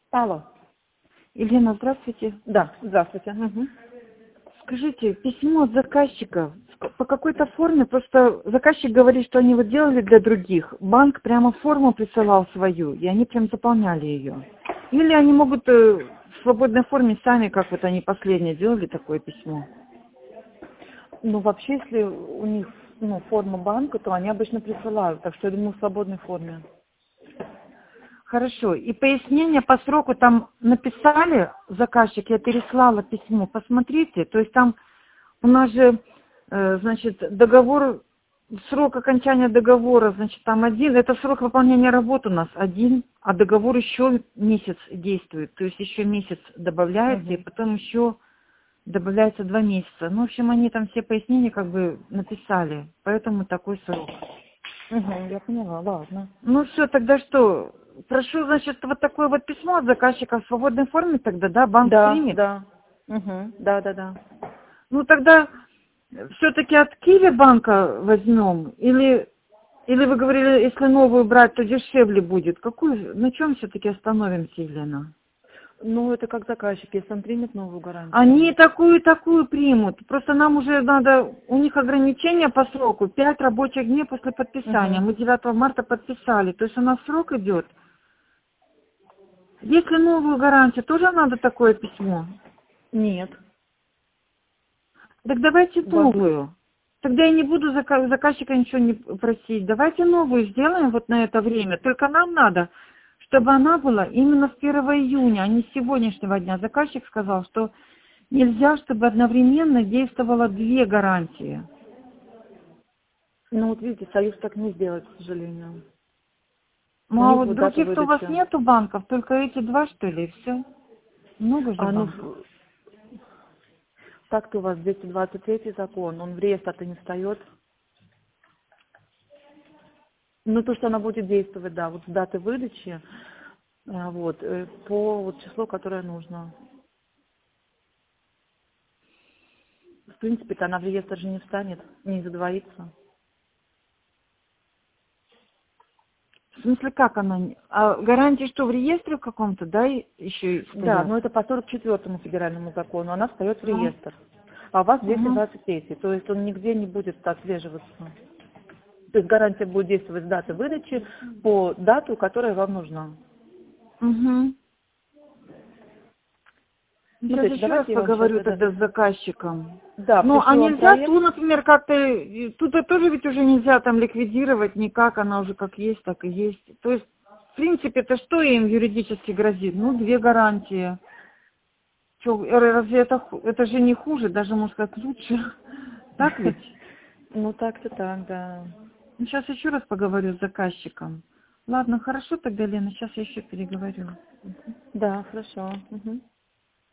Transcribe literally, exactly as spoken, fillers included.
Алло. Елена, здравствуйте. Да, здравствуйте. Угу. Скажите, письмо от заказчика по какой-то форме, просто заказчик говорит, что они вот делали для других. Банк прямо форму присылал свою, и они прям заполняли ее. Или они могут э, в свободной форме сами, как вот они последнее делали такое письмо. Ну, вообще, если у них ну, форма банка, то они обычно присылают, так что я думаю, в свободной форме. Хорошо. И пояснение по сроку там написали, заказчик, я переслала письмо, посмотрите. То есть там у нас же, э, значит, договор, срок окончания договора, значит, там один, это срок выполнения работ у нас один, а договор еще месяц действует. То есть еще месяц добавляется, Угу. и потом еще добавляется два месяца. Ну, в общем, они там все пояснения как бы написали, поэтому такой срок. Угу, я поняла, ладно. Ну все, тогда что? Прошу, значит, вот такое вот письмо от заказчика в свободной форме тогда, да, банк Да, примет? да. Угу, да, да, да. Ну тогда все-таки от Киви банка возьмем? Или, или вы говорили, если новую брать, то дешевле будет? Какую, на чем все-таки остановимся, Елена? Ну, это как заказчик, если он примет новую гарантию. Они такую-такую примут. Просто нам уже надо, у них ограничения по сроку. Пять рабочих дней после подписания. Угу. Мы девятого марта подписали. То есть у нас срок идет. Если новую гарантию, тоже надо такое письмо? Нет. Так давайте У вас... новую. Тогда я не буду зака- заказчика ничего не просить. Давайте новую сделаем вот на это время. Только нам надо, чтобы она была именно с первого июня, а не с сегодняшнего дня. Заказчик сказал, что нельзя, чтобы одновременно действовало две гарантии. Ну, вот видите, Союз так не сделает, к сожалению. У Ну а них вот будет дата других-то у вас выдачи. нету банков, только эти два, что ли, и все? Много же А, ну, банков. в- так-то у вас двести двадцать третий закон, он в реестр-то не встает. Ну, то, что она будет действовать, да, вот с даты выдачи, а, вот, э, по вот числу, которое нужно. В принципе-то она в реестр же не встанет, не задвоится. В смысле, как она? не- А гарантии что, в реестре в каком-то, да, и- еще и Да, стоят? но это по сорок четвёртому федеральному закону, она встает в Ну, реестр. А у вас двести угу. двадцать третий, то есть он нигде не будет отслеживаться. То есть гарантия будет действовать с даты выдачи по дату, которая вам нужна. Угу. Сейчас Смотрите, еще раз давайте я вам сейчас поговорю это... тогда с заказчиком. Да, Ну, а пришлю вам нельзя проект. ту, например, как-то, и тут тоже ведь уже нельзя там ликвидировать никак, она уже как есть, так и есть. То есть, в принципе, это что им юридически грозит? Ну, две гарантии. Чё, э, разве это, ху- это же не хуже, даже, можно сказать, лучше. Так ведь? Ну, так-то так, да. Ну, сейчас еще раз поговорю с заказчиком. Ладно, хорошо тогда, Лена, сейчас я еще переговорю. Да, хорошо. Мгм.